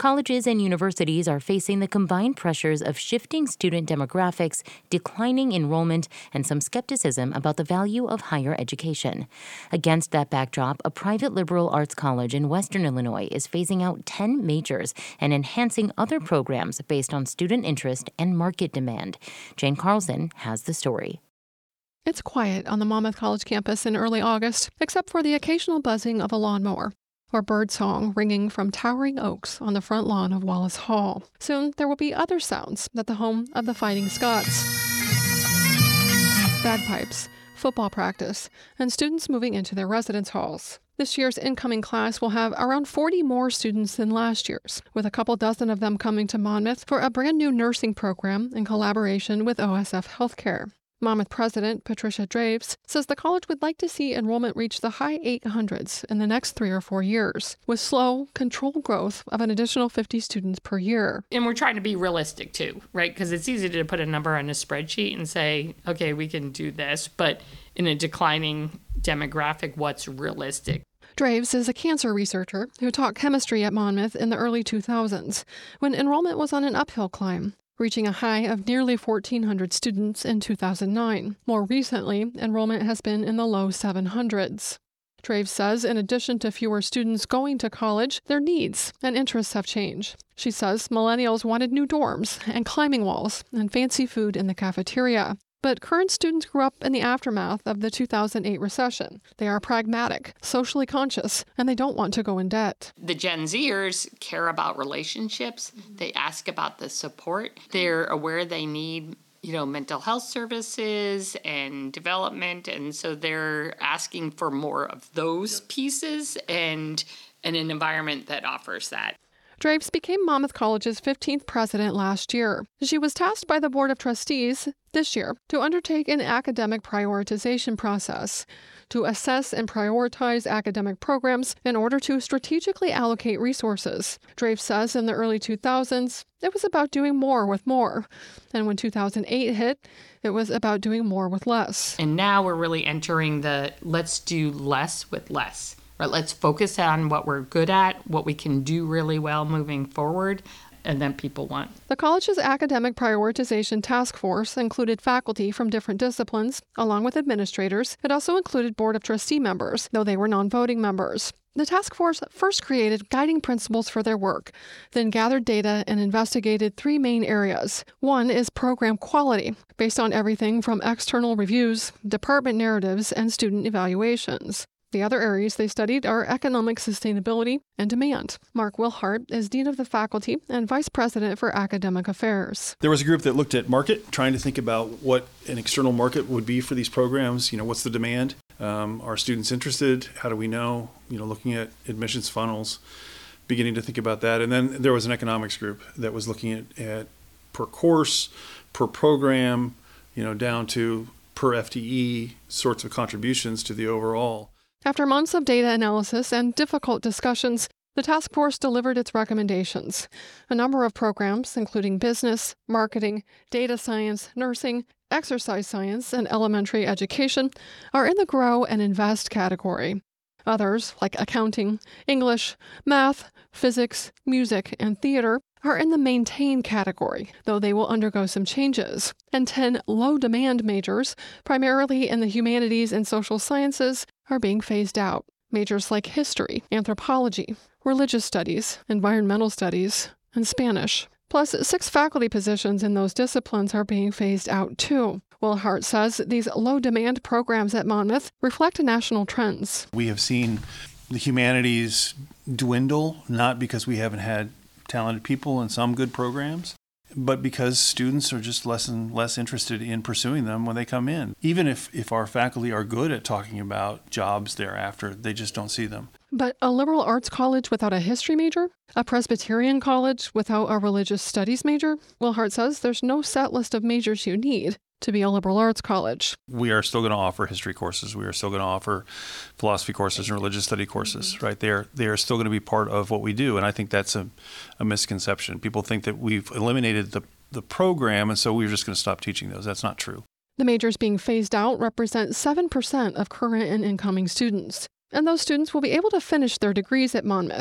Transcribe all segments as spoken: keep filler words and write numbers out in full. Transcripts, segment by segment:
Colleges and universities are facing the combined pressures of shifting student demographics, declining enrollment, and some skepticism about the value of higher education. Against that backdrop, a private liberal arts college in Western Illinois is phasing out ten majors and enhancing other programs based on student interest and market demand. Jane Carlson has the story. It's quiet on the Monmouth College campus in early August, except for the occasional buzzing of a lawnmower or birdsong ringing from towering oaks on the front lawn of Wallace Hall. Soon, there will be other sounds at the home of the Fighting Scots. Bagpipes, football practice, and students moving into their residence halls. This year's incoming class will have around forty more students than last year's, with a couple dozen of them coming to Monmouth for a brand new nursing program in collaboration with O S F Healthcare. Monmouth President Patricia Draves says the college would like to see enrollment reach the high eight hundreds in the next three or four years, with slow, controlled growth of an additional fifty students per year. And we're trying to be realistic too, right? Because it's easy to put a number on a spreadsheet and say, okay, we can do this, but in a declining demographic, what's realistic? Draves is a cancer researcher who taught chemistry at Monmouth in the early two thousands, when enrollment was on an uphill climb, reaching a high of nearly fourteen hundred students in two thousand nine. More recently, enrollment has been in the low seven hundreds. Draves says in addition to fewer students going to college, their needs and interests have changed. She says millennials wanted new dorms and climbing walls and fancy food in the cafeteria. But current students grew up in the aftermath of the two thousand eight recession. They are pragmatic, socially conscious, and they don't want to go in debt. The Gen Zers care about relationships. They ask about the support. They're aware they need, you know, mental health services and development. And so they're asking for more of those pieces and, and an environment that offers that. Draves became Monmouth College's fifteenth president last year. She was tasked by the Board of Trustees this year to undertake an academic prioritization process, to assess and prioritize academic programs in order to strategically allocate resources. Draves says in the early two thousands, it was about doing more with more. And when two thousand eight hit, it was about doing more with less. And now we're really entering the let's do less with less. Right, let's focus on what we're good at, what we can do really well moving forward, and then people want. The college's academic prioritization task force included faculty from different disciplines, along with administrators. It also included Board of Trustee members, though they were non-voting members. The task force first created guiding principles for their work, then gathered data and investigated three main areas. One is program quality, based on everything from external reviews, department narratives, and student evaluations. The other areas they studied are economic sustainability and demand. Mark Wilhart is Dean of the Faculty and Vice President for Academic Affairs. There was a group that looked at market, trying to think about what an external market would be for these programs. You know, what's the demand? Um, are students interested? How do we know? You know, looking at admissions funnels, beginning to think about that. And then there was an economics group that was looking at, at per course, per program, you know, down to per F T E sorts of contributions to the overall. After months of data analysis and difficult discussions, the task force delivered its recommendations. A number of programs, including business, marketing, data science, nursing, exercise science, and elementary education, are in the grow and invest category. Others, like accounting, English, math, physics, music, and theater, are in the maintain category, though they will undergo some changes. And ten low-demand majors, primarily in the humanities and social sciences, are being phased out. Majors like history, anthropology, religious studies, environmental studies, and Spanish. Plus, six faculty positions in those disciplines are being phased out too. Wilhart says these low-demand programs at Monmouth reflect national trends. We have seen the humanities dwindle, not because we haven't had talented people in some good programs, but because students are just less and less interested in pursuing them when they come in. Even if, if our faculty are good at talking about jobs thereafter, they just don't see them. But a liberal arts college without a history major? A Presbyterian college without a religious studies major? Wilhart says there's no set list of majors you need to be a liberal arts college. We are still going to offer history courses. We are still going to offer philosophy courses and religious study courses, mm-hmm. right? They are, they are still going to be part of what we do. And I think that's a, a misconception. People think that we've eliminated the, the program, and so we're just going to stop teaching those. That's not true. The majors being phased out represent seven percent of current and incoming students. And those students will be able to finish their degrees at Monmouth.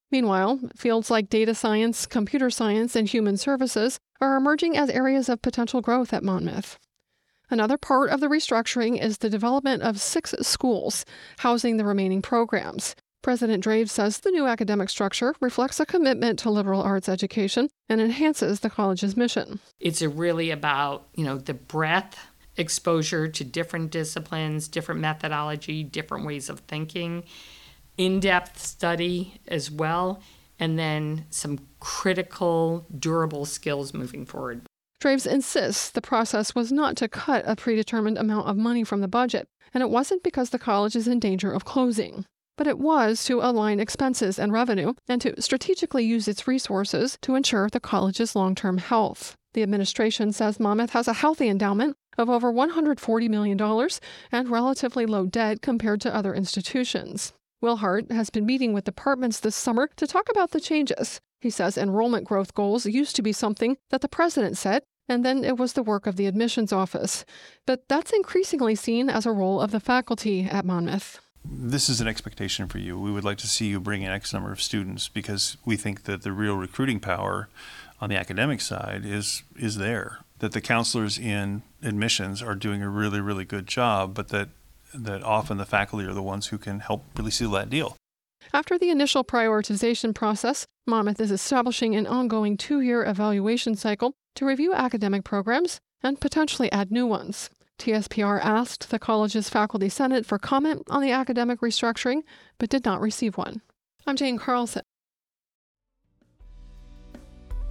Meanwhile, fields like data science, computer science, and human services are emerging as areas of potential growth at Monmouth. Another part of the restructuring is the development of six schools, housing the remaining programs. President Draves says the new academic structure reflects a commitment to liberal arts education and enhances the college's mission. It's really about, you know, the breadth, exposure to different disciplines, different methodology, different ways of thinking, in-depth study as well, and then some critical, durable skills moving forward. Draves insists the process was not to cut a predetermined amount of money from the budget, and it wasn't because the college is in danger of closing. But it was to align expenses and revenue and to strategically use its resources to ensure the college's long-term health. The administration says Monmouth has a healthy endowment of over one hundred forty million dollars and relatively low debt compared to other institutions. Will Hart has been meeting with departments this summer to talk about the changes. He says enrollment growth goals used to be something that the president set, and then it was the work of the admissions office. But that's increasingly seen as a role of the faculty at Monmouth. This is an expectation for you. We would like to see you bring in X number of students because we think that the real recruiting power on the academic side is is there. That the counselors in admissions are doing a really, really good job, but that that often the faculty are the ones who can help really seal that deal. After the initial prioritization process, Monmouth is establishing an ongoing two-year evaluation cycle to review academic programs and potentially add new ones. T S P R asked the college's Faculty Senate for comment on the academic restructuring, but did not receive one. I'm Jane Carlson.